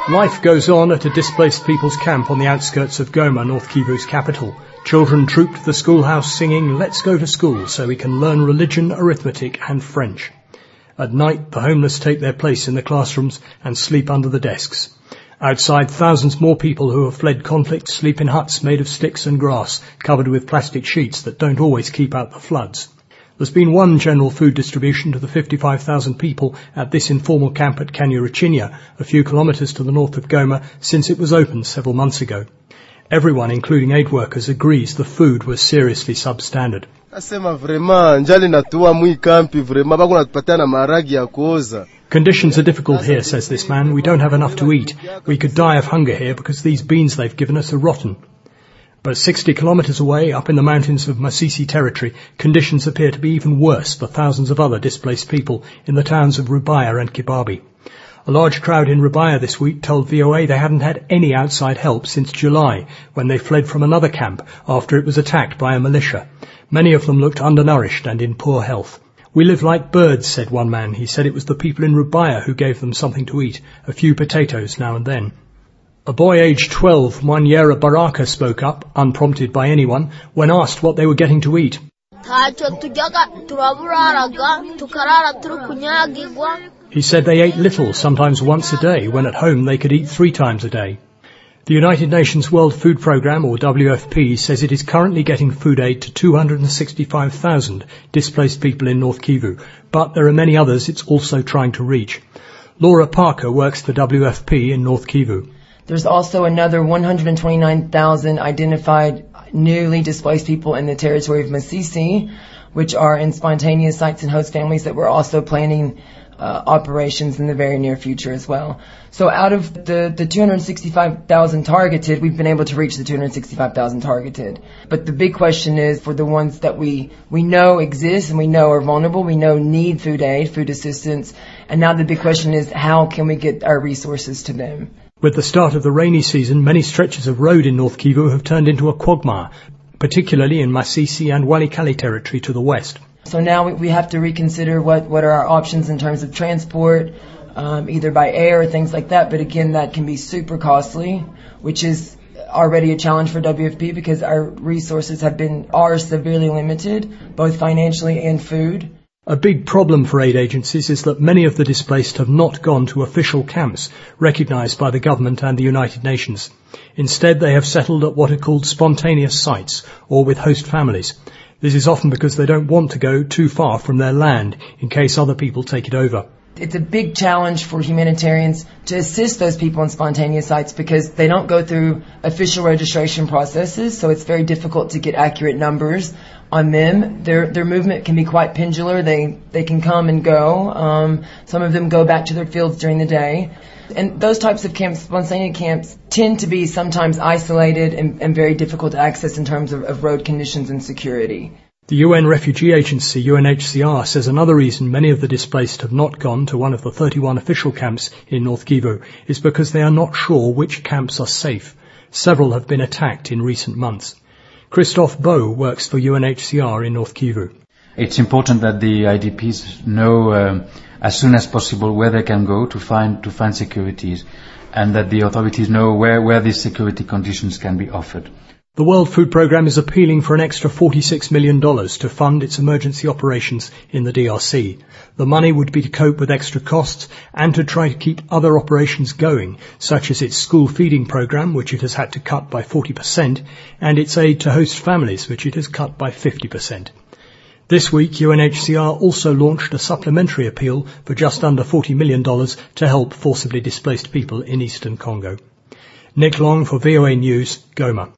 Life goes on at a displaced people's camp on the outskirts of Goma, North Kivu's capital. Children troop to the schoolhouse singing, "Let's go to school," so we can learn religion, arithmetic and French. At night, the homeless take their place in the classrooms and sleep under the desks. Outside, thousands more people who have fled conflict sleep in huts made of sticks and grass, covered with plastic sheets that don't always keep out the floods. There's been one general food distribution to the 55,000 people at this informal camp at Kanyaruchinya, a few kilometres to the north of Goma, since it was opened several months ago. Everyone, including aid workers, agrees the food was seriously substandard. Conditions are difficult here, says this man. We don't have enough to eat. We could die of hunger here because these beans they've given us are rotten. But 60 kilometres away, up in the mountains of Masisi territory, conditions appear to be even worse for thousands of other displaced people in the towns of Rubaya and Kibabi. A large crowd in Rubaya this week told VOA they hadn't had any outside help since July, when they fled from another camp after it was attacked by a militia. Many of them looked undernourished and in poor health. "We live like birds," said one man. He said it was the people in Rubaya who gave them something to eat, a few potatoes now and then. A boy aged 12, Mwanyera Baraka, spoke up, unprompted by anyone, when asked what they were getting to eat. He said they ate little, sometimes once a day, when at home they could eat 3 times a day. The United Nations World Food Programme, or WFP, says it is currently getting food aid to 265,000 displaced people in North Kivu, but there are many others it's also trying to reach. Laura Parker works for WFP in North Kivu. There's also another 129,000 identified newly displaced people in the territory of Masisi, which are in spontaneous sites and host families that we're also planning operations in the very near future as well. So out of the 265,000 targeted, we've been able to reach the 265,000 targeted. But the big question is for the ones that we know exist and we know are vulnerable, we know need food aid, food assistance, and now the big question is how can we get our resources to them? With the start of the rainy season, many stretches of road in North Kivu have turned into a quagmire, particularly in Masisi and Walikale territory to the west. So now we have to reconsider what are our options in terms of transport, either by air or things like that. But again, that can be super costly, which is already a challenge for WFP because our resources are severely limited, both financially and food. A big problem for aid agencies is that many of the displaced have not gone to official camps recognised by the government and the United Nations. Instead, they have settled at what are called spontaneous sites or with host families. This is often because they don't want to go too far from their land in case other people take it over. It's a big challenge for humanitarians to assist those people in spontaneous sites because they don't go through official registration processes, so it's very difficult to get accurate numbers on them. Their movement can be quite pendular. They can come and go. Some of them go back to their fields during the day. And those types of camps, spontaneous camps, tend to be sometimes isolated and very difficult to access in terms of road conditions and security. The UN Refugee Agency, UNHCR, says another reason many of the displaced have not gone to one of the 31 official camps in North Kivu is because they are not sure which camps are safe. Several have been attacked in recent months. Christophe Beau works for UNHCR in North Kivu. It's important that the IDPs know as soon as possible where they can go to find securities, and that the authorities know where these security conditions can be offered. The World Food Programme is appealing for an extra $46 million to fund its emergency operations in the DRC. The money would be to cope with extra costs and to try to keep other operations going, such as its school feeding programme, which it has had to cut by 40%, and its aid to host families, which it has cut by 50%. This week, UNHCR also launched a supplementary appeal for just under $40 million to help forcibly displaced people in eastern Congo. Nick Long for VOA News, Goma.